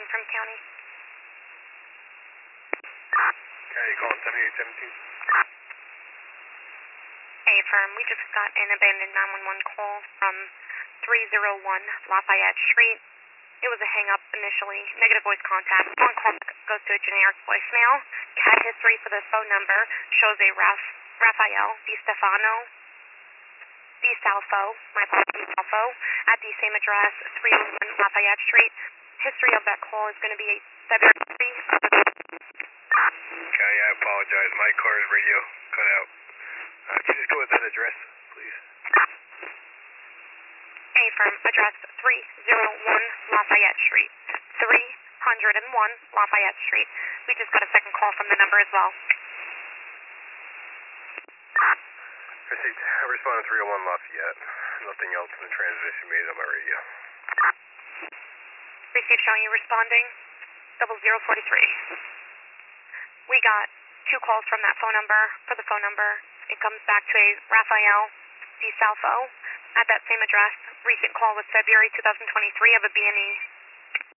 from county. Okay, you calling 7817? Hey, firm. We just got an abandoned 911 call from 301 Lafayette Street. It was a hang-up initially. Negative voice contact. One call goes to a generic voicemail. CAD history for the phone number shows a Rafael DiSalfo, my apologies, Salfo, at the same address, 301 Lafayette Street. History of that call is going to be a February 3. Okay, I apologize. My car's radio cut out. Can you just go with that address, please? A firm, address 301 Lafayette Street. 301 Lafayette Street. We just got a second call from the number as well. Received. Responding 301 Lafayette. Nothing else in the transmission made on my radio. Received showing you responding. 0043. We got 2 calls from that phone number. For the phone number, it comes back to a Rafael DiSalfo at that same address. Recent call was February 2023 of a B&E